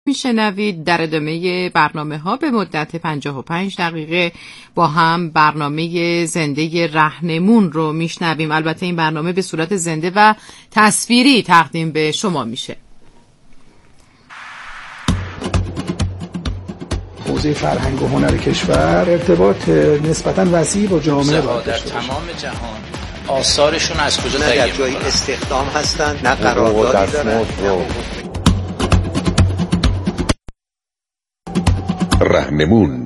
میشنوید. در ادامه برنامه ها به مدت 55 دقیقه با هم برنامه زنده رهنمون رو میشنویم. البته این برنامه به صورت زنده و تصویری تقدیم به شما میشه. حوزه فرهنگ و هنر کشور ارتباط نسبتاً وسیع با جامعه در تمام جهان آثارشون از کجا در جای استخدام هستند، نه قراردادی دارن. رهنمون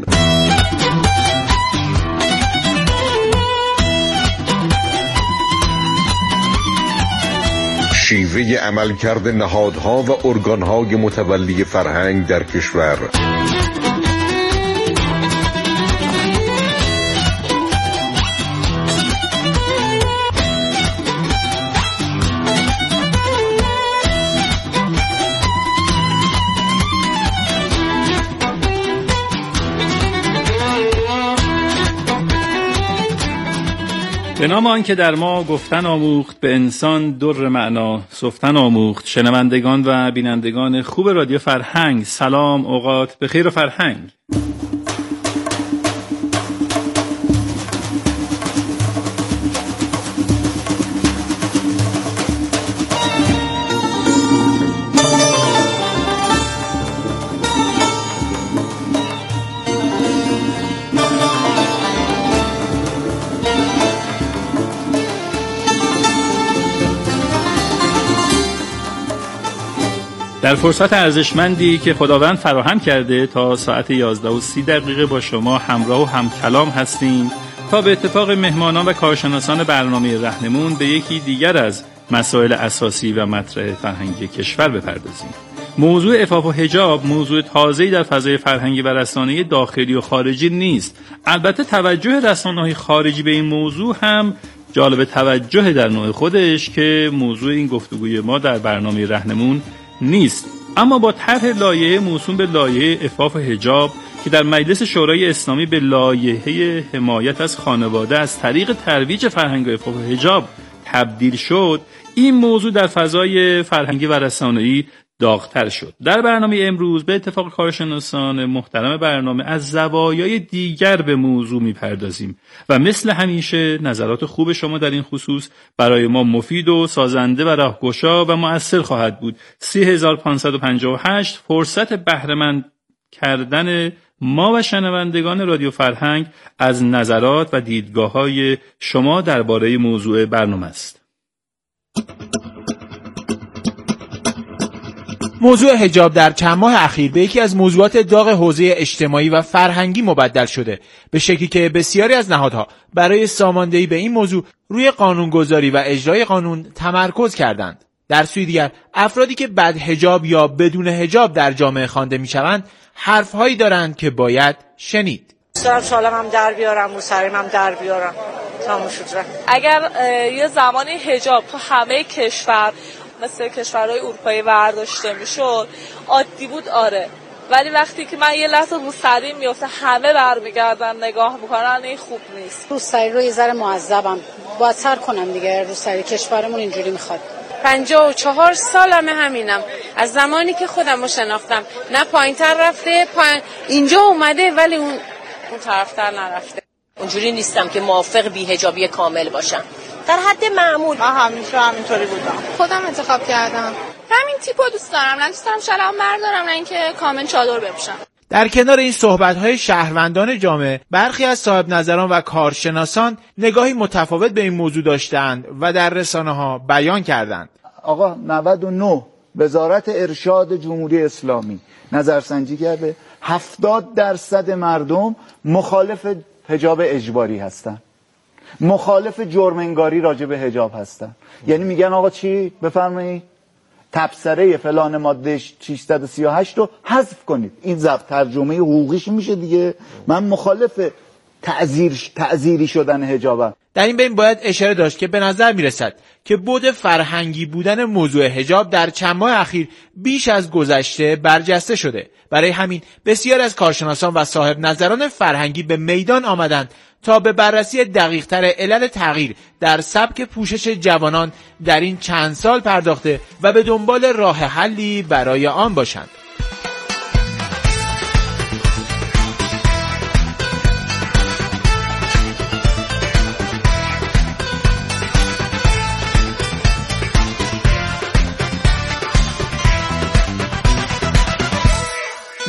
شیوه عملکرد نهادها و ارگانهای متولی فرهنگ در کشور. به نام آن که در ما گفتن آموخت، به انسان در معنا سفتن آموخت. شنوندگان و بینندگان خوب رادیو فرهنگ، سلام، اوقات بخیر و فرهنگ. در فرصت ارزشمندی که خداوند فراهم کرده تا ساعت 11:30 با شما همراه و همکلام هستیم تا به اتفاق مهمانان و کارشناسان برنامه رهنمون به یکی دیگر از مسائل اساسی و مطرح فرهنگی کشور بپردازیم. موضوع عفاف و حجاب موضوع تازه‌ای در فضای فرهنگی و رسانه‌ای داخلی و خارجی نیست. البته توجه رسانه‌های خارجی به این موضوع هم جالب توجه در نوع خودش که موضوع این گفتگوی ما در برنامه رهنمون نیست. اما با طرح لایحه موسوم به لایحه عفاف و حجاب که در مجلس شورای اسلامی به لایحه حمایت از خانواده از طریق ترویج فرهنگ عفاف و حجاب تبدیل شد، این موضوع در فضای فرهنگی و رسانه‌ای داغ‌تر شد. در برنامه امروز به اتفاق کارشناسان محترم برنامه از زوایای دیگر به موضوع می‌پردازیم و مثل همیشه نظرات خوب شما در این خصوص برای ما مفید و سازنده و راهگشا و مؤثر خواهد بود. 3558 فرصت بهره‌مند کردن ما و شنوندگان رادیو فرهنگ از نظرات و دیدگاه‌های شما درباره موضوع برنامه است. موضوع حجاب در چند ماه اخیر به یکی از موضوعات داغ حوزه اجتماعی و فرهنگی مبدل شده، به شکلی که بسیاری از نهادها برای ساماندهی به این موضوع روی قانونگذاری و اجرای قانون تمرکز کردند. در سوی دیگر افرادی که بد حجاب یا بدون حجاب در جامعه خوانده میشوند حرفهایی دارند که باید شنید. سرم شالم در بیارم، موسریم هم در بیارم. تمام شد. اگر یه زمانی حجاب تو همه کشور مثل کشورهای اروپایی برداشته میشد عادی بود، آره، ولی وقتی که من یه لحظه روسری میفته همه برمیگردن نگاه میکنن، این خوب نیست. روسری رو یه ذره معذبم باید سر کنم دیگه، روسری کشورمون اینجوری میخواد. 54 سالمه همینم، از زمانی که خودم رو شناختم، نه پایین‌تر رفته اینجا اومده ولی اون طرفتر نرفته. اونجوری نیستم که موافق بی حجابی کامل باشم، در حد معمول. من همیشه همینطوری بودم، خودم انتخاب کردم همین تیپو دوست دارم، نه دوست دارم شلوار بردارم، نه اینکه کامل چادر بپوشم. در کنار این صحبت‌های شهروندان جامعه، برخی از صاحب نظران و کارشناسان نگاهی متفاوت به این موضوع داشتند و در رسانه‌ها بیان کردند. آقا 99 وزارت ارشاد جمهوری اسلامی نظرسنجی کرده 70% مردم مخالف حجاب اجباری هستن، مخالف جرم‌انگاری راجع به حجاب هستن. یعنی میگن آقا چی؟ بفرمایید تبصره فلان ماده 638 رو حذف کنید. این ترجمه حقوقیش میشه دیگه. من مخالف تعزیری شدن حجابم. در این بین باید اشاره داشت که به نظر میرسد که بعد فرهنگی بودن موضوع حجاب در چند ماه اخیر بیش از گذشته برجسته شده. برای همین بسیار از کارشناسان و صاحب نظران فرهنگی به میدان آمدند تا به بررسی دقیق‌تر علل تغییر در سبک پوشش جوانان در این چند سال پرداخته و به دنبال راه حلی برای آن باشند.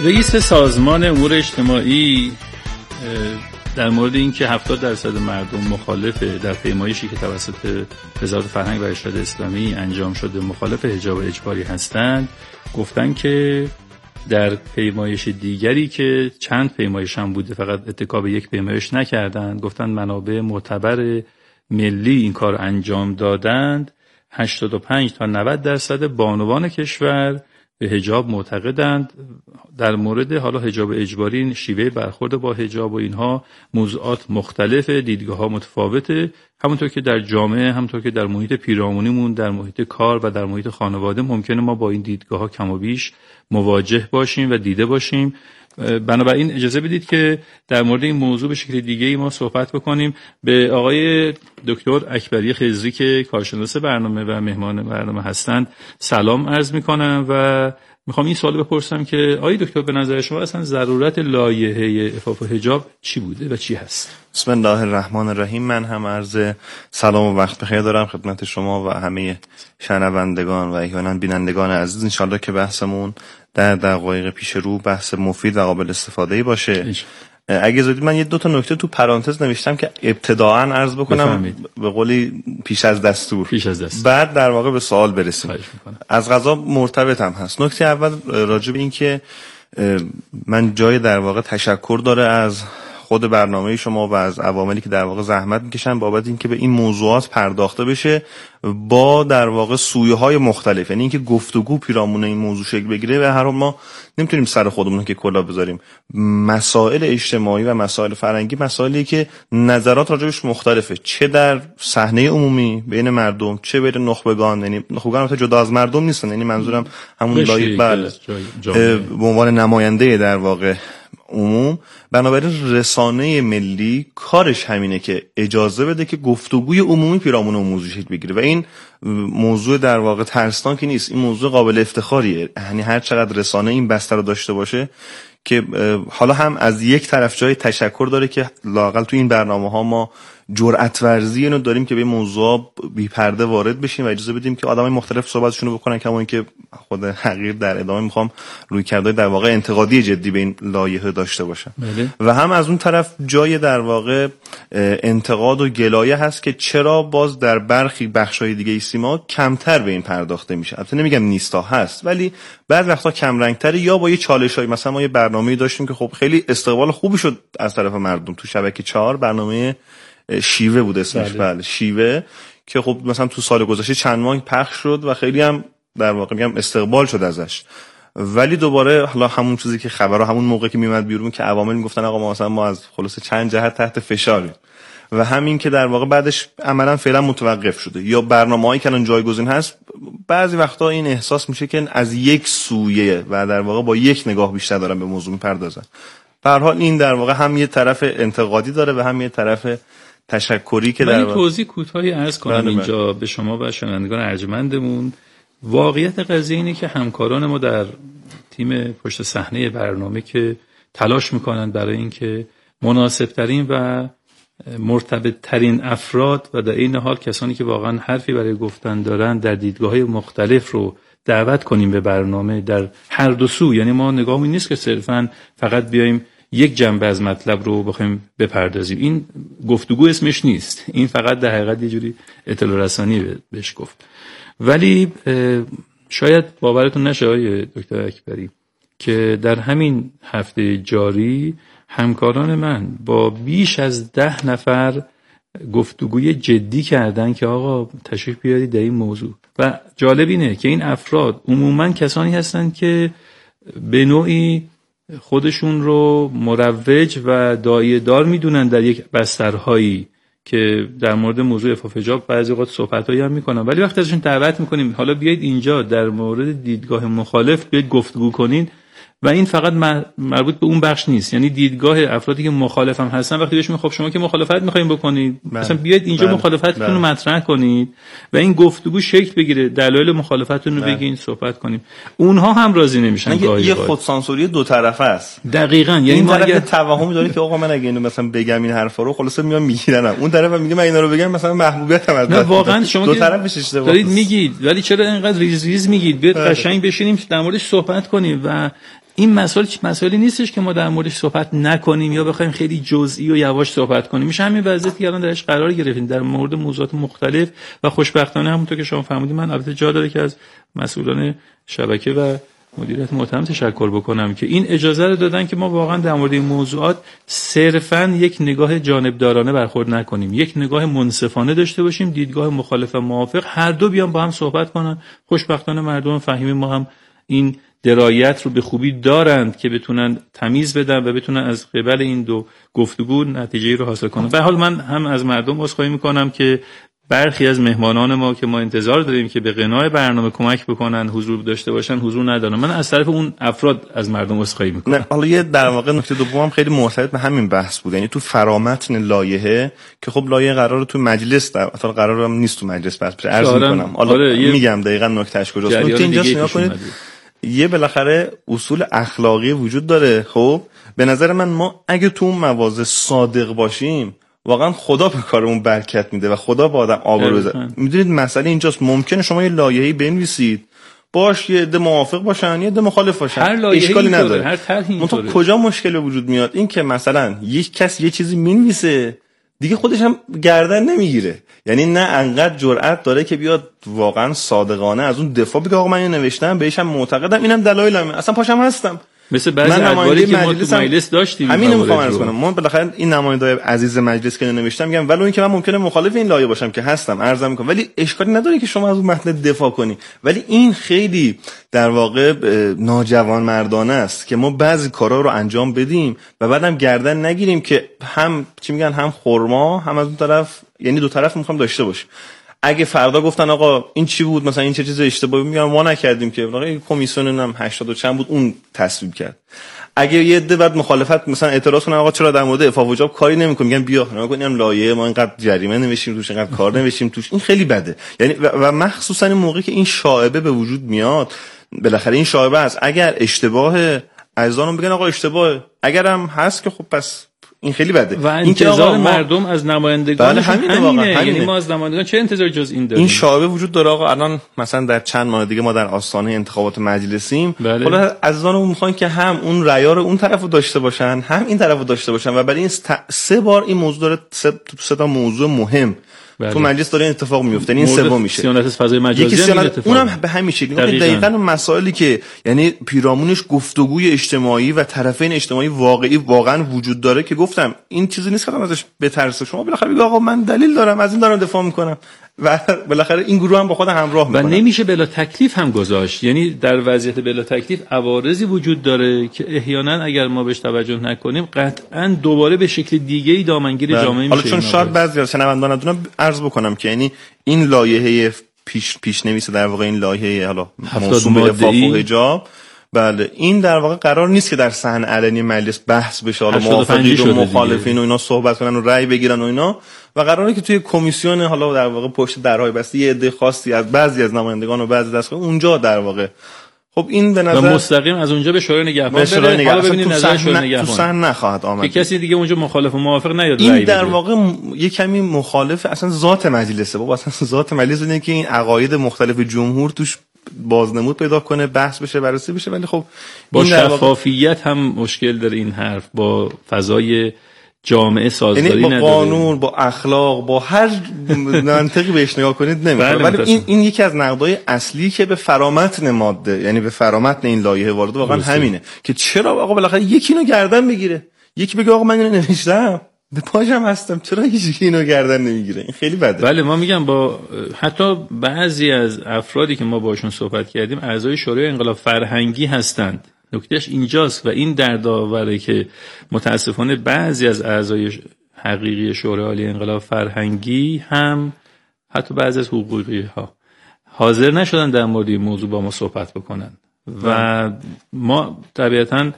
رئیس سازمان امور اجتماعی در مورد اینکه 70% مردم مخالف در پیمایشی که توسط وزارت فرهنگ و ارشاد اسلامی انجام شده مخالف حجاب اجباری هستند، گفتن که در پیمایش دیگری که چند پیمایش هم بوده فقط اتکا به یک پیمایش نکردند، گفتن منابع معتبر ملی این کار انجام دادند. 85 تا 90% بانوان کشور به حجاب معتقدند. در مورد حالا حجاب اجباری، شیوه برخورد با حجاب و اینها موضوعات مختلفه، دیدگاه‌ها متفاوته، همونطور که در جامعه، همونطور که در محیط پیرامونیمون، در محیط کار و در محیط خانواده ممکنه ما با این دیدگاه‌ها کم و بیش مواجه باشیم و دیده باشیم. بنابراین اجازه بدید که در مورد این موضوع به شکل دیگه‌ای ما صحبت بکنیم. به آقای دکتر اکبری خضری که کارشناس برنامه و مهمان برنامه هستند سلام عرض می‌کنم و میخوام این سوال بپرسم که آقای دکتر به نظر شما اصلا ضرورت لایحه عفاف و حجاب چی بوده و چی هست؟ بسم الله الرحمن الرحیم. من هم عرض سلام و وقت بخیر دارم خدمت شما و همه شنوندگان و احیانا بینندگان عزیز. انشالله که بحثمون در دقایق پیش رو بحث مفید و قابل استفاده‌ای باشه. اگه زودی من یه دو تا نکته تو پرانتز نوشتم که ابتداءً عرض بکنم بفهمید. به قولی پیش از دستور بعد در واقع به سوال برسیم. از قضا مرتبط هم هست. نکته اول راجع به این که من جای در واقع تشکر داره از خود برنامه شما و از عواملی که در واقع زحمت میکشن بابت اینکه به این موضوعات پرداخته بشه با در واقع سویه‌های مختلف، یعنی اینکه گفتگو پیرامون این موضوع شکل بگیره و هر حال ما نمیتونیم سر خودمون که کلا بذاریم. مسائل اجتماعی و مسائل فرهنگی مسائلی که نظرات راجعش مختلفه، چه در صحنه عمومی بین مردم، چه بین نخبگان. یعنی نخبگان البته جدا از مردم نیستن، یعنی منظورم همون لایق به عنوان نماینده در واقع عموم. بنابراین رسانه ملی کارش همینه که اجازه بده که گفتگوی عمومی پیرامون اون موضوع شکل بگیره و این موضوع در واقع ترسناک نیست، این موضوع قابل افتخاریه. یعنی هر چقدر رسانه این بستر رو داشته باشه که حالا هم از یک طرف جای تشکر داره که لااقل تو این برنامه‌ها ما جرأت ورزی اینو داریم که به موضوع بی پرده وارد بشیم و اجازه بدیم که آدمای مختلف صحبتشون رو بکنن، کما اینکه خود حقیر در ادامه میخوام رویکردهای در واقع انتقادی جدی به این لایحه داشته باشم. و هم از اون طرف جای در واقع انتقاد و گلایه هست که چرا باز در برخی بخشای دیگه سیما کمتر به این پرداخته میشه. البته نمیگم نیستا هست، ولی بعض وقتا کم رنگ‌تره یا با یه چالشای. مثلا ما یه برنامه‌ای داشتیم که خب خیلی استقبال خوبی شد از طرف مردم تو شبکه 4، برنامه شیوه بود اسمش. بله شیوه، که خب مثلا تو سال گذشته چند ماه پخش شد و خیلی هم در واقع میگم استقبال شد ازش. ولی دوباره حالا همون چیزی که خبرها همون موقع که میومد بیرون که عوامل میگفتن آقا مثلا ما از خلاص چند جهت تحت فشاریم و همین که در واقع بعدش عملا فعلا متوقف شده یا برنامه‌هایی که الان جایگزین هست. بعضی وقتا این احساس میشه که از یک سویه و در واقع با یک نگاه بیشتر دارن به موضوع میپردازن. به هر حال این در واقع هم یه طرف انتقادی داره و هم یه طرف تشکری که در توضیح کوتاهی عرض کنم اینجا به شما و شنوندگان ارجمندمون. واقعیت قضیه اینه که همکاران ما در تیم پشت صحنه برنامه که تلاش میکنن برای اینکه مناسبترین و مرتبطترین افراد و در این حال کسانی که واقعا حرفی برای گفتن دارن در دیدگاه‌های مختلف رو دعوت کنیم به برنامه در هر دو سو. یعنی ما نگاهمون نیست که صرفاً فقط بیایم یک جنبه از مطلب رو بخوایم بپردازیم. این گفتگو اسمش نیست، این فقط در حقیقت یه جوری اطلاع رسانی بهش گفت. ولی شاید باورتون نشه آقای دکتر اکبری که در همین هفته جاری همکاران من با بیش از 10 نفر گفتگوی جدی کردن که آقا تشریف بیارید در این موضوع. و جالب اینه که این افراد عموماً کسانی هستند که به نوعی خودشون رو مروج و داعیه دار میدونن در یک بسترهایی که در مورد موضوع عفاف حجاب بعضی وقت صحبتایی هم میکنن، ولی وقتی ازشون دعوت میکنیم حالا بیایید اینجا در مورد دیدگاه مخالف بیایید گفتگو کنین و این فقط مربوط به اون بخش نیست. یعنی دیدگاه افرادی که مخالف هم هستن وقتی بهش میگم خب شما که مخالفت میخواین بکنید مثلا بیایید اینجا مخالفتتون رو مطرح کنید و این گفتگو شکل بگیره، دلایل مخالفتتون رو بگین، صحبت کنیم. اونها هم راضی نمیشن. یه خودسانسوری دو طرفه است. دقیقاً. یعنی این طرف توهمی داره که آقا من اگه اینو مثلا بگم این حرفا رو خلاص میام میگیرنم، اون طرف میگه من اینا رو بگم مثلا محبوبیتم از نه واقعا شما دو طرفش اشتباهه دارید میگید، ولی چرا اینقدر ریز ریز میگید؟ بیاید قشنگ بشینیم در موردش صحبت کنیم و این مسائلی نیستش که ما در موردش صحبت نکنیم یا بخوایم خیلی جزئی و یواش صحبت کنیم. میشه همین وضعیتی که الان درش قرار گرفتیم در مورد موضوعات مختلف و خوشبختانه همونطور که شما فرمودید، من البته جا داره که از مسئولان شبکه و مدیریت محترم تشکر بکنم که این اجازه رو دادن که ما واقعا در مورد این موضوعات صرفاً یک نگاه جانبدارانه برخورد نکنیم، یک نگاه منصفانه داشته باشیم، دیدگاه مخالف و موافق هر دو بیان با هم صحبت کنن. خوشبختانه مردم فهمیم ما هم این درایت رو به خوبی دارند که بتونن تمیز بدن و بتونن از قبل این دو گفتگو نتیجه‌ای رو حاصل کنن. به هر حال من هم از مردم عذرخواهی میکنم که برخی از مهمانان ما که ما انتظار داریم که به غنای برنامه کمک بکنن، حضور داشته باشن، حضور ندارن. من از طرف اون افراد از مردم عذرخواهی میکنم. نه، حالا یه در واقع نکته دومم خیلی مرتبط به همین بحث بود، یعنی تو فرامتن لایحه که خب لایحه قراره تو مجلس، اصلا قرارم نیست تو مجلس بس بشه، عرض میکنم. حالا میگم دقیقاً نکتهش کجاست. نکته اینجاست، نگاه کنید یه بالاخره اصول اخلاقی وجود داره. خب به نظر من ما اگه تو اون مواضع صادق باشیم واقعا خدا به کارمون برکت میده و خدا با آدم آبرو بزنه. میدونید مسئله اینجاست، ممکنه شما یه لایحه‌ای بنویسید باش یه عده موافق باشن یه عده مخالف باشن، اشکالی نداره، هر طرحی اینطوره. کجا مشکل به وجود میاد؟ این که مثلا یک کس یه چیزی مینویسه دیگه خودش هم گردن نمیگیره، یعنی نه انقدر جرأت داره که بیاد واقعا صادقانه از اون دفاع بگه آقا من اینو نوشتم، بهش هم معتقدم، اینم دلایلمه، اصلا پاشم هستم. مثل بعضی ادواری که ما تو مجلس داشتیم. همین میخوام عرض کنم، ما بالاخره این نماینده‌های عزیز مجلس که نوشتم میگم ولو اینکه من ممکنه مخالف این لایحه باشم که هستم، عرضم میکنم، ولی اشکالی نداره که شما از اون متن دفاع کنی. ولی این خیلی در واقع ناجوان مردانه است که ما بعضی کارا رو انجام بدیم و بعدم گردن نگیریم که هم چی میگن هم خرما هم از اون طرف، یعنی دو طرف میخوام داشته باشیم. اگه فردا گفتن آقا این چی بود، مثلا این چه چیز اشتباهی، میگم ما نکردیم که، واقعا این کمیسیون هم 80 و چند بود اون تصویب کرد. اگه یه عده بعد مخالفت مثلا اعتراض کنن آقا چرا در مورد عفو و جاب کاری نمی‌کنیم، میگن بیا نگاه کنیم لایحه ما اینقدر جریمه نوشتیم توش، اینقدر کار نوشتیم توش، این خیلی بده. یعنی و مخصوصا این موقعی که این شائبه به وجود میاد، بالاخره این شائبه است، اگر اشتباه عزیزانم بگن آقا اشتباهه، اگرم هست که خب پس این خیلی بده. و انتظار مردم از نمایندگان همینه. یعنی ما از نمایندگان چه انتظار جز این داریم؟ این شایبه وجود داره آقا. الان مثلا در چند ماه دیگه ما در آستانه انتخابات مجلسیم. حالا عزیزانم میخوان که هم اون رأی رو اون طرفو داشته باشن، هم این طرفو داشته باشن و برای این 3 بار این موضوع داره، 3 تا موضوع مهم تو مجلس داره اتفاق میفته. این سوم میشه سیانت فضای مجازی، اونم به همین شکلی. دقیقاً اون مسائلی که یعنی پیرامونش گفتگوی اجتماعی و طرفین اجتماعی واقعا وجود داره که گفتم این چیزی نیست که آدم ازش بترسه. شما بالاخره بگید آقا من دلیل دارم، از این دارم دفاع میکنم و بالاخره این گروه هم با خود همراه میکنه و نمیشه بلا تکلیف هم گذاشت. یعنی در وضعیت بلا تکلیف عوارضی وجود داره که احیانا اگر ما بهش توجه نکنیم قطعا دوباره به شکل دیگه‌ای دامنگیر جامعه میشه. حالا چون شاید بعضی از شنوندگان ندونن عرض بکنم که یعنی این لایحه پیش نویسه در واقع این لایحه حالا موسوم به عفو و حجاب، بله این در واقع قرار نیست که در صحن علنی مجلس بحث بشه، حالا موافقین و مخالفین و اینا صحبت کنن و رأی بگیرن و اینا، و قراره که توی کمیسیون حالا در واقع پشت درهای بسته یه عده خاصی از بعضی از نمایندگان و بعضی دستگاه اونجا در واقع خب این به نظر مستقیم از اونجا به شورای نگهبان بره، حالا ببینید نظر شورای نگهبان تو صحن نخواهد آمد که کسی دیگه اونجا مخالف و موافق نیاد. این در واقع یه کمی مخالف اصلا ذات مجلسه بابا، اصلا ذات مجلس اینه که این عقاید مختلف جمهور توش بازنمود پیدا کنه، بحث بشه، بررسی بشه. ولی خب با شفافیت هم مشکل داره این حرف، با فضای جامعه سازگاری نداره، یعنی با قانون، با اخلاق، با هر منطقی بهش نگاه کنید نمیخوره. ولی این یکی از نقدای اصلی که به فرامتن ماده، یعنی به فرامتن این لایحه وارد واقعا همینه که چرا آقا بالاخره یکی اینو گردن بگیره، یکی بگه آقا من اینو نوشتم به پاجم هستم، چرا هیچ اینو گردن نمیگیره؟ این خیلی بده. بله ما میگم با حتی بعضی از افرادی که ما باشون صحبت کردیم اعضای شورای انقلاب فرهنگی هستند. نکتهش اینجاست و این دردآوره که متاسفانه بعضی از اعضای حقیقی شورای عالی انقلاب فرهنگی هم حتی بعضی از حقوقی ها حاضر نشدن در مورد این موضوع با ما صحبت بکنن و ما طبیعتاً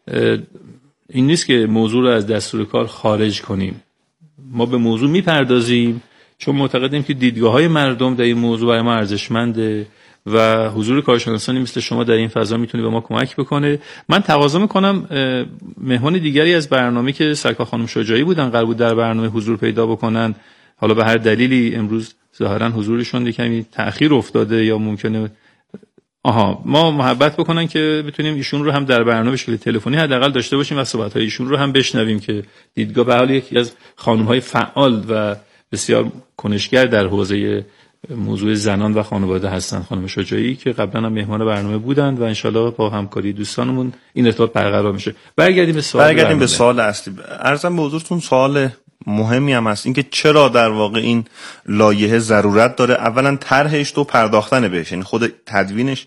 این نیست که موضوع رو از دستور کار خارج کنیم. ما به موضوع میپردازیم چون معتقدیم که دیدگاه‌های مردم در این موضوع برای ما ارزشمنده و حضور کارشناسانی مثل شما در این فضا میتونه به ما کمک بکنه. من تقاضا میکنم مهمان دیگری از برنامه که سرکار خانم شجاعی بودن قرار بود در برنامه حضور پیدا بکنن، حالا به هر دلیلی امروز ظاهرا حضورشون کمی تأخیر افتاده یا ممکنه ما محبت بکنن که بتونیم ایشون رو هم در برنامه به شکل تلفنی حداقل داشته باشیم و صحبت‌های ایشون رو هم بشنویم که دیدگاه به حال یکی از خانم‌های فعال و بسیار کنشگر در حوزه موضوع زنان و خانواده هستند، خانم شجاعی که قبلا هم مهمان برنامه بودند و انشالله با همکاری دوستانمون این ارتباط برقرار میشه. برگردیم به سوال اصلی. عرضم به حضورتون سوال مهمی هم هست، اینکه چرا در واقع این لایحه ضرورت داره. اولا طرحش تو پرداختن بهش، یعنی خود تدوینش،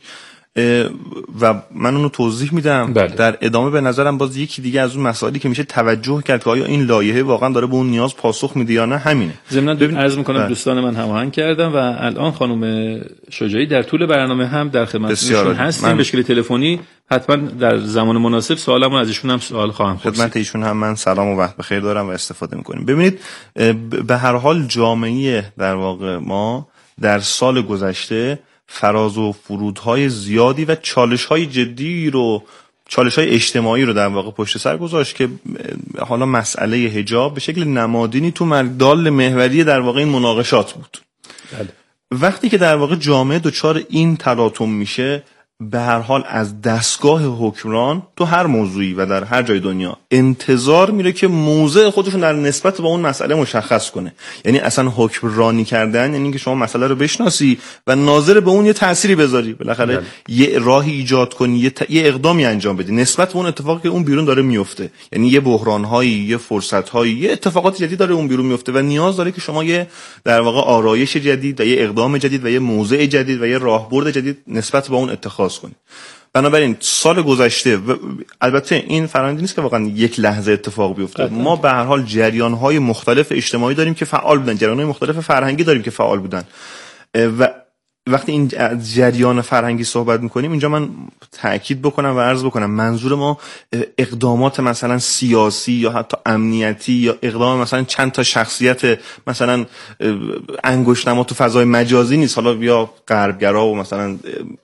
و من اونو توضیح میدم. در ادامه به نظرم باز یکی دیگه از اون مسائلی که میشه توجه کرد که آیا این لایحه واقعا داره به اون نیاز پاسخ میده یا نه، همینه. ضمن عرض میکنم دوستان من هماهنگ کردم و الان خانم شجاعی در طول برنامه هم در خدمتشون هستیم به شکل تلفنی. حتما در زمان مناسب سوالمو از ایشون هم سوال خواهم پرسید. خدمت ایشون هم من سلام و وقت بخیر دارم و استفاده میکنیم. ببینید به هر حال جامعه در واقع ما در سال گذشته فراز و فرودهای زیادی و چالش‌های جدی رو، چالش‌های اجتماعی رو در واقع پشت سر گذاشت که حالا مسئله حجاب به شکل نمادینی تو مردال محوری در واقع این مناقشات بود. وقتی که در واقع جامعه دچار این تلاطم میشه، به هر حال از دستگاه حکمران تو هر موضوعی و در هر جای دنیا انتظار میره که موضع خودشون در نسبت با اون مسئله مشخص کنه. یعنی اصلا حکمرانی کردن یعنی که شما مسئله رو بشناسی و ناظر به اون یه تأثیری بذاری، بالاخره یه راهی ایجاد کنی، یه اقدامی انجام بدی نسبت به اون اتفاقی که اون بیرون داره میفته. یعنی یه بحران‌هایی، یه فرصت‌هایی، یه اتفاقات جدید داره اون بیرون میفته و نیاز داره که شما یه در واقع آرایش جدید و یه اقدام جدید و یه موضع جدید و یه راهبرد جدید نسبت به اون اتخاذ کنید. بنابراین سال گذشته البته این فرآیندی نیست که واقعا یک لحظه اتفاق بیفته. ما به هر حال جریان‌های مختلف اجتماعی داریم که فعال بودن، جریان‌های مختلف فرهنگی داریم که فعال بودن و وقتی این جریان فرهنگی صحبت میکنیم اینجا من تأکید بکنم و عرض بکنم منظور ما اقدامات مثلا سیاسی یا حتی امنیتی یا اقدام مثلا چند تا شخصیت مثلا انگشت‌نما تو فضای مجازی نیست، حالا یا غربگرا و مثلا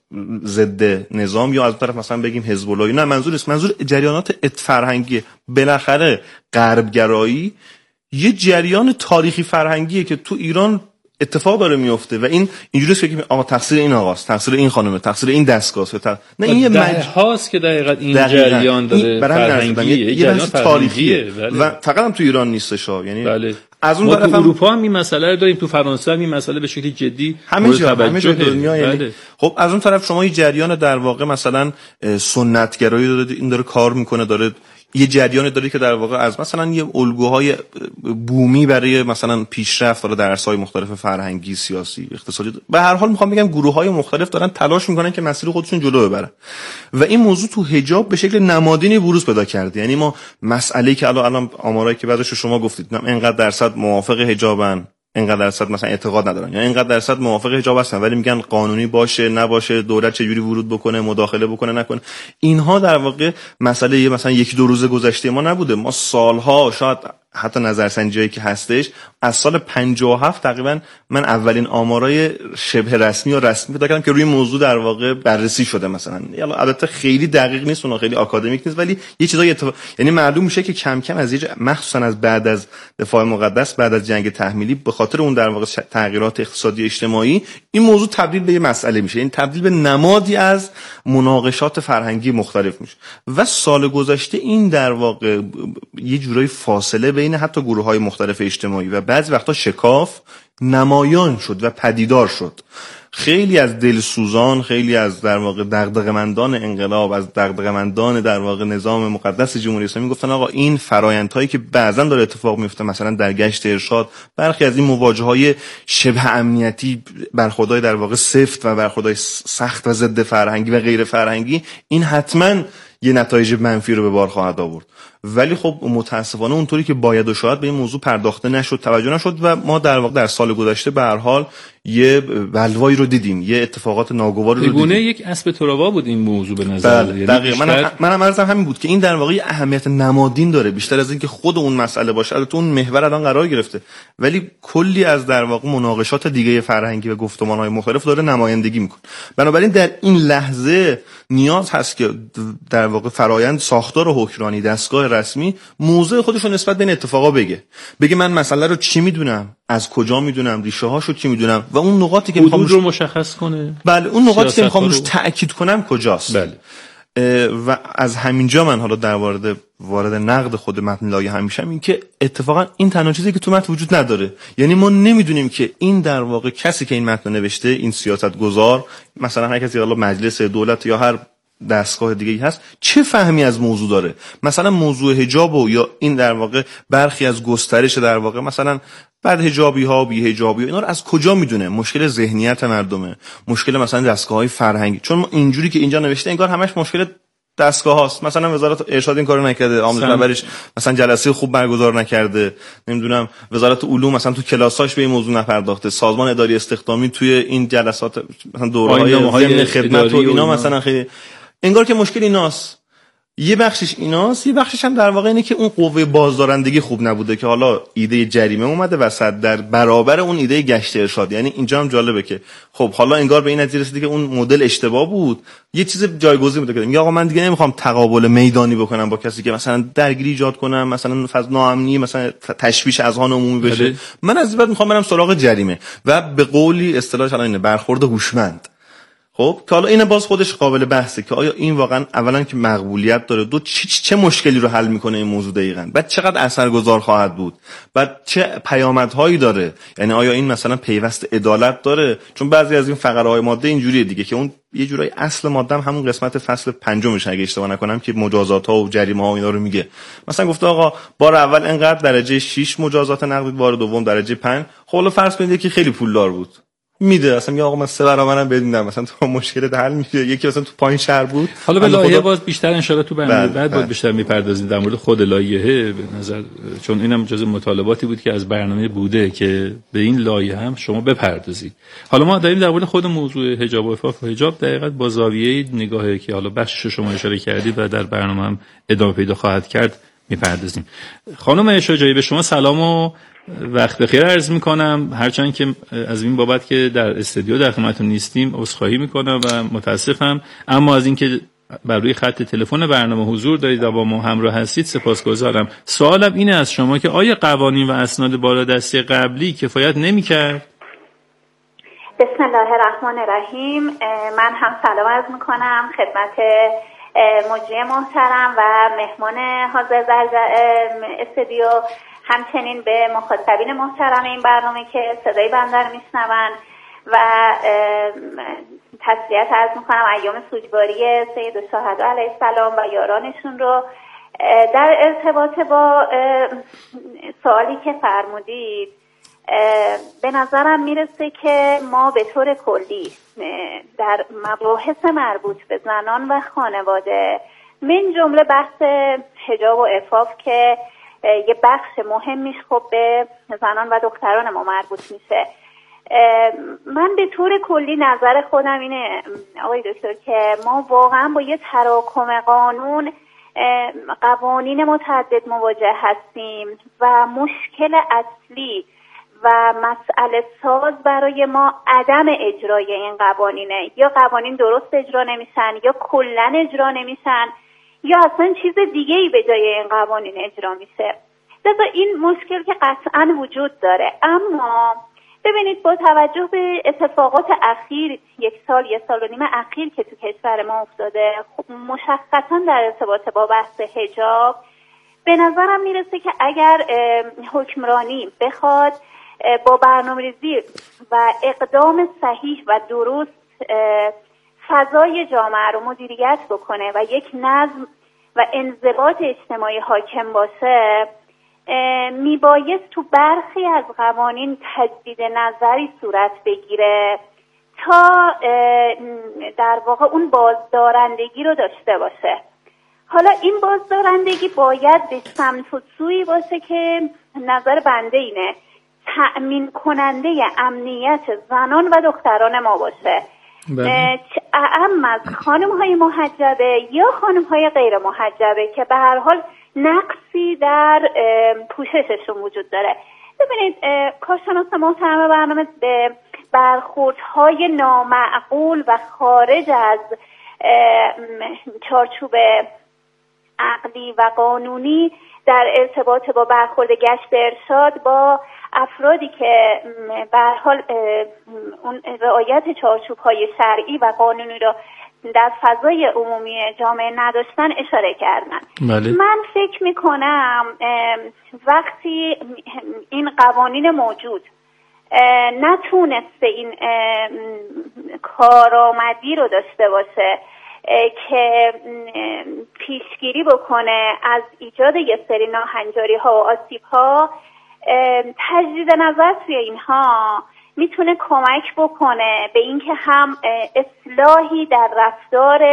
ضد نظام یا از طرف مثلا بگیم حزب الله، نه منظور نیست. منظور جریانات فرهنگی. بالاخره غربگرایی یه جریان تاریخی فرهنگیه که تو ایران اتفاق داره میفته و این اینجوریه که آقا تقصیر این آقاست، تقصیر این خانمه، تقصیر این دستگاهه، نه این یه هاست که دقیقاً این جریان داره فرهنگیه، یه جریان تاریخیه و فقط هم تو ایران نیستش. یعنی بله. از اون طرف تو اروپا هم این مسئله رو داریم، تو فرانسه هم این مسئله به شکلی جدی همه جا دنیا. یعنی خب از اون طرف شما یه جریان در واقع مثلا سنتگرایی داره، این داره کار میکنه، داره یه جریان داره که در واقع از مثلا یه الگوهای بومی برای مثلا پیشرفت در درس‌های مختلف فرهنگی، سیاسی، اقتصادی، به هر حال میخوام بگم گروه‌های مختلف دارن تلاش میکنن که مسیر خودشون جلو ببرن و این موضوع تو حجاب به شکل نمادینی بروز پیدا کرده. یعنی ما مسئله‌ای که الان آمارایی که بعدش شما گفتید اینقدر درصد موافق حجابن، اینقدر درصد مثلا اعتقاد ندارن، یا اینقدر درصد موافق حجاب هستن ولی میگن قانونی باشه نباشه، دولت چه جوری ورود بکنه، مداخله بکنه نکنه. اینها در واقع مسئله مثلا یکی دو روز گذشته ما نبوده. ما سالها، شاید حتی نظرسنجیایی که هستش از سال 57 تقریبا من اولین آمارای شبه رسمی و رسمی پیدا کردم که روی موضوع در واقع بررسی شده. مثلا یعنی البته خیلی دقیق نیست و خیلی آکادمیک نیست ولی یه چیزای یعنی معلوم میشه که کم کم از مخصوصا از بعد از دفاع مقدس، بعد از جنگ تحمیلی، به خاطر اون در واقع تغییرات اقتصادی اجتماعی این موضوع تبدیل به یه مسئله میشه، این تبدیل به نمادی از مناقشات فرهنگی مختلف میشه و سال گذشته این در واقع یه جورای فاصله بین حتی گروه‌های مختلف اجتماعی و بعضی وقتا شکاف نمایان شد و پدیدار شد. خیلی از دلسوزان، خیلی از در واقع دغدغه‌مندان انقلاب، از دغدغه‌مندان در واقع نظام مقدس جمهوری اسلامی گفتن آقا این فرآیندهایی که بعضا داره اتفاق میفته، مثلا در گشت ارشاد، برخی از این مواجهه‌های شبه امنیتی، برخوردهای در واقع سفت و برخوردهای سخت و ضد فرهنگی و غیر فرهنگی، این حتما یه نتایج منفی رو به بار خواهد آورد. ولی خب متاسفانه اونطوری که باید و شاید به این موضوع پرداخته نشد، توجه نشد و ما در واقع در سال گذشته به هر حال یه بلوایی رو دیدیم، یه اتفاقات ناگوار رو دیدیم. یک اسب تروا بود این موضوع به نظر. بله دقیقاً. منم عرضم همین بود که این در واقع اهمیت نمادین داره بیشتر از اینکه خود اون مسئله باشه. البته اون محور الان قرار گرفته ولی کلی از در واقع مناقشات دیگه فرهنگی و گفتمان‌های مختلف داره نمایندگی میکنه. بنابراین در این لحظه نیاز هست که در واقع فرایند ساختار و حکمرانی، دستگاه رسمی موضع خودش رو نسبت به این اتفاقا بگه من مسئله رو چی میدونم، از کجا میدونم، ریشه هاشو چی میدونم و اون نقاطی که میخوام رو مشخص کنه. بله اون نقاطی که میخوام روش تاکید کنم کجاست. بله. و از همینجا من حالا در وارد نقد خود متن لایحه همیشه این که اتفاقا این تنها چیزی که تو متن وجود نداره، یعنی ما نمیدونیم که این در واقع کسی که این متن نوشته، این سیاستگزار، مثلا هر کسی حالا مجلس دولت یا هر دستگاه دیگه‌ای هست، چه فهمی از موضوع داره. مثلا موضوع حجاب یا این در واقع برخی از گسترش در واقع مثلا بعد حجابی ها بی حجابی اینا رو از کجا میدونه؟ مشکل ذهنیت مردمه، مشکل مثلا دستگاه‌های فرهنگی، چون اینجوری که اینجا نوشته انگار همش مشکل دستگاه هاست. مثلا وزارت ارشاد این کارو نکرده، آموزش پرورش مثلا جلسه خوب برگزار نکرده، نمیدونم وزارت علوم مثلا تو کلاساش به این موضوع نپرداخته، سازمان اداری استخدامی توی این جلسات مثلا دوره‌های ضمن خدمت و اینا مثلا خیلی انگار که مشکل ایناست. یه بخشش ایناست، یه بخشش هم در واقع اینه که اون قوه بازدارندگی خوب نبوده که حالا ایده جریمه اومده وسط در برابر اون ایده گشت ارشاد. یعنی اینجا هم جالبه که خب حالا انگار به این نتیجه رسیدی که اون مدل اشتباه بود، یه چیز جایگزین بوده که میگه آقا من دیگه نمیخوام تقابل میدانی بکنم با کسی که مثلا درگیری ایجاد کنم، مثلا فاز ناامنی، مثلا تشویش اذهان عمومی بشه. من از این بعد میخوام برم سراغ جریمه و به قولی اصطلاحش الان اینه برخورد هوشمند. خب که حالا این باز خودش قابل بحثه که آیا این واقعا اولا که مقبولیت داره، دو چه مشکلی رو حل میکنه این موضوع دقیقاً، بعد چقدر اثرگذار خواهد بود، بعد چه پیامدهایی داره، یعنی آیا این مثلا پیوست عدالت داره، چون بعضی از این فقره‌های ماده اینجوریه دیگه که اون یه جورایی اصل ماده هم همون قسمت فصل 5 اگه اشتباه نکنم که مجازات‌ها و جریمه‌ها اینا رو میگه. مثلا گفته آقا بار اول اینقدر درجه 6 مجازات نقدی، بار دوم درجه 5. خب حالا فرض کنید یکی خیلی پولدار بود میده، اصلا میگه آقا من 3 برابرم بهت میدم، مثلا تو مشکل حل میشه. یکی مثلا تو پایین شهر بود. حالا به لایحه باز بیشتر ان شاء الله تو برنامه بعد باید بیشتر میپردازیم در مورد خود لایحه به نظر، چون اینم جزء مطالباتی بود که از برنامه بوده که به این لایحه هم شما بپردازید. حالا ما داریم در مورد خود موضوع حجاب و عفاف و حجاب دقیقاً با زاویه نگاهی که حالا بخشش شما اشاره کردید و در برنامه هم ادامه پیدا خواهد کرد میپردازیم. خانم شجاعی به شما سلام و وقت بخیر عرض میکنم، هرچند که از این بابت که در استودیو در خدمتتون نیستیم عذرخواهی میکنم و متاسفم، اما از اینکه بر روی خط تلفن برنامه حضور دارید و با ما همراه هستید سپاسگزارم. سوالم اینه از شما که آیا قوانین و اسناد بالادستی قبلی کفایت نمیکرد؟ بسم الله الرحمن الرحیم. من هم سلام عرض میکنم خدمت مجری محترم و مهمان حاضر در استودیو، همچنین به مخاطبین محترم این برنامه که صدای بنده رو میشنوند و تسلیت عرض میکنم ایام سوگواری سید الشهدا علیه السلام و یارانشون رو. در ارتباط با سوالی که فرمودید به نظرم میرسه که ما به طور کلی در مباحث مربوط به زنان و خانواده من جمله بحث حجاب و عفاف که یه بخش مهمیش خب به زنان و دختران ما مربوط میشه، من به طور کلی نظر خودم اینه آقای دکتر که ما واقعا با یه تراکم قوانین متعدد مواجه هستیم و مشکل اصلی و مسئله ساز برای ما عدم اجرای این قوانینه. یا قوانین درست اجرا نمیشن یا کلن اجرا نمیشن یا اصلا چیز دیگه ای به جای این قوانین اجرا میشه. لذا این مشکل که قطعا وجود داره. اما ببینید با توجه به اتفاقات اخیر، 1 سال 1.5 سال اخیر که تو کشور ما افتاده، خب مشخصا در ارتباط با بحث حجاب به نظرم میرسه که اگر حکمرانی بخواد با برنامه‌ریزی و اقدام صحیح و درست فضای جامعه رو مدیریت بکنه و یک نظم و انضباط اجتماعی حاکم باشه، میبایست تو برخی از قوانین تجدید نظری صورت بگیره تا در واقع اون بازدارندگی رو داشته باشه. حالا این بازدارندگی باید به سمت و سوی باشه که نظر بنده اینه تأمین کننده امنیت زنان و دختران ما باشه، اما از خانم‌های محجبه یا خانم‌های غیر محجبه که به هر حال نقصی در پوشششون وجود داره. ببینید کارشناس محترم برنامه به برخوردهای نامعقول و خارج از چارچوب عقلی و قانونی در ارتباط با برخورد گشت ارشاد با افرادی که به هر حال اون رعایت چارچوب‌های شرعی و قانونی را در فضای عمومی جامعه نداشتن اشاره کردن. بله. من فکر میکنم وقتی این قوانین موجود نتونسته این کارآمدی رو داشته باشه که پیشگیری بکنه از ایجاد یه سری ناهنجاری ها و آسیب ها، تجدید نظر توی اینها میتونه کمک بکنه به اینکه هم اصلاحی در رفتار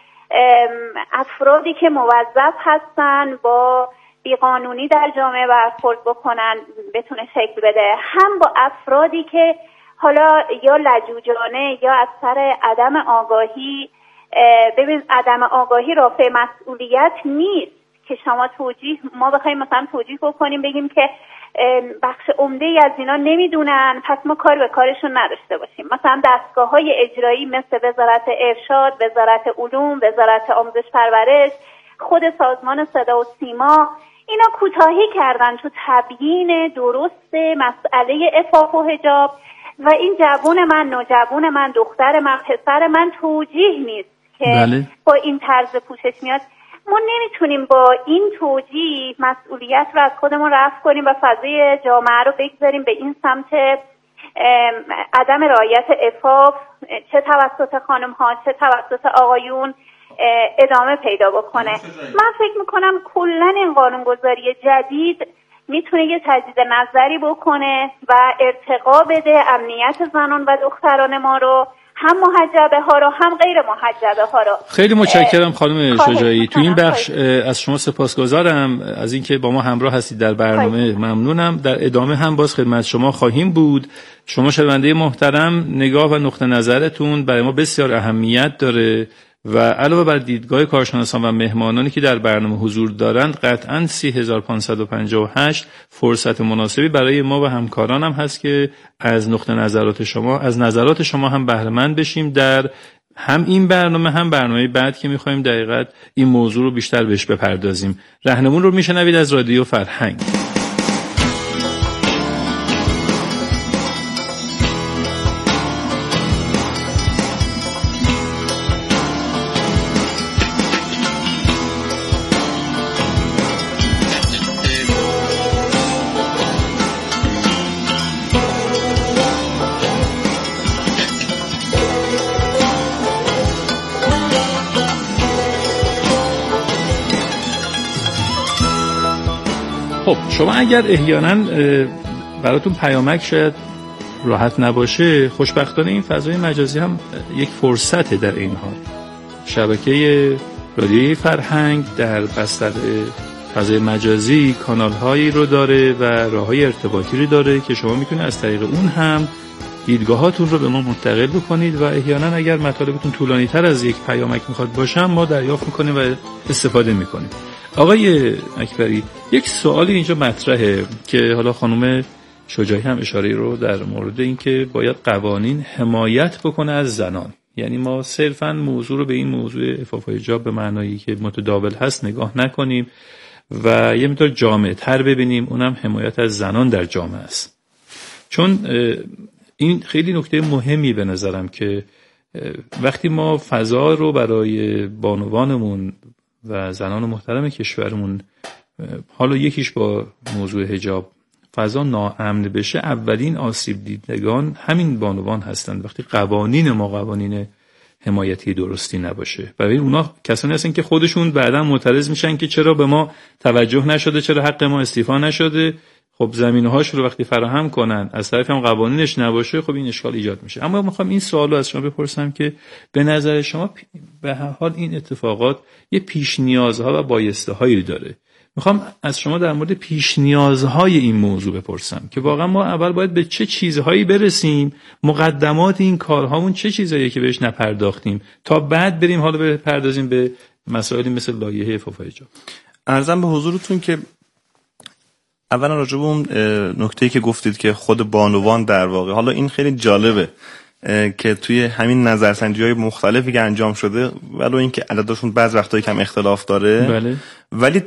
افرادی که موظف هستن با بیقانونی در جامعه برخورد بکنن بتونه شکل بده، هم با افرادی که حالا یا لجوجانه یا از سر عدم آگاهی، ببین عدم آگاهی رافع مسئولیت نیست که شما ما بخوایم مثلا توجیه بکنیم بگیم که بخش عمده‌ای از اینا نمیدونن پس ما کار به کارشون نداشته باشیم. مثلا دستگاه‌های اجرایی مثل وزارت ارشاد، وزارت علوم، وزارت آموزش پرورش، خود سازمان صدا و سیما، اینا کوتاهی کردن تو تبیین درست مسئله عفاف و حجاب و این جوون من، نوجوون من، دختر من، پسر من توجیه نیست که بله. با این طرز پوشش میاد. ما نمیتونیم با این توجیه مسئولیت رو از خودمون رفع کنیم و فضای جامعه رو بگذاریم به این سمت عدم رعایت عفاف، چه توسط خانم ها چه توسط آقایون ادامه پیدا بکنه. من فکر میکنم کلن این قانونگذاری جدید میتونه یه تجدید نظری بکنه و ارتقا بده امنیت زنان و دختران ما رو، هم محجبه ها رو هم غیر محجبه ها رو. خیلی متشکرم خانم شجاعی. تو این بخش از شما سپاسگزارم از اینکه با ما همراه هستید در برنامه. ممنونم. در ادامه هم باز خدمت شما خواهیم بود. شما شنونده محترم، نگاه و نقطه نظرتون برای ما بسیار اهمیت داره و علاوه بر دیدگاه کارشناسان و مهمانانی که در برنامه حضور دارند، قطعاً 3558 فرصت مناسبی برای ما و همکارانم هست که از نظرات شما هم بهره مند بشیم در هم این برنامه هم برنامه بعد که می‌خوایم دقیقاً این موضوع رو بیشتر بهش بپردازیم. راهنمون رو میشنوید از رادیو فرهنگ. خب شما اگر احیانا براتون پیامک شاید راحت نباشه، خوشبختانه این فضای مجازی هم یک فرصته در این حال. شبکه رادیوی فرهنگ در بستر فضای مجازی کانال‌هایی رو داره و راه‌های ارتباطی رو داره که شما میتونید از طریق اون هم دیدگاهاتون رو به ما منتقل بکنید و احیانا اگر مطالبتون طولانی‌تر از یک پیامک میخواد باشه ما دریافت میکنیم و استفاده میکنیم. آقای اکبری، یک سوالی اینجا مطرحه که حالا خانم شجاعی هم اشاره رو در مورد این که باید قوانین حمایت بکنه از زنان، یعنی ما صرفاً موضوع رو به این موضوع عفاف و حجاب به معنایی که متداول هست نگاه نکنیم و یه مقدار جامع‌تر ببینیم، اونم حمایت از زنان در جامعه است. چون این خیلی نکته مهمی به نظرم که وقتی ما فضا رو برای بانوانمون و زنان محترم کشورمون، حالا یکیش با موضوع حجاب، فضا ناامن بشه، اولین آسیب دیدگان همین بانوان هستند وقتی قوانین ما قوانین حمایتی درستی نباشه. برای اونا کسانی هستن که خودشون بعداً معترض میشن که چرا به ما توجه نشده، چرا حق ما استیفا نشده. خب زمینه‌هاش رو وقتی فراهم کنن از طرف هم قوانینش نباشه، خب این اشکال ایجاد میشه. اما میخوام این سوالو از شما بپرسم که به نظر شما به هر حال این اتفاقات یه پیش نیازها و بایسته‌هایی داره. میخوام از شما در مورد پیش نیازهای این موضوع بپرسم که واقعا ما اول باید به چه چیزهایی برسیم، مقدمات این کارهامون چه چیزاییه که بهش نپرداختیم تا بعد بریم حالا بپردازیم به مسائلی مثل لایحه عفاف و حجاب. عرضم به حضورتون که اولا راجع به اون نکته‌ای که گفتید که خود بانوان در واقع، حالا این خیلی جالبه که توی همین نظرسنجی‌های مختلفی که انجام شده ولو اینکه عددشون بعض وقتایی کم اختلاف داره، بله. ولی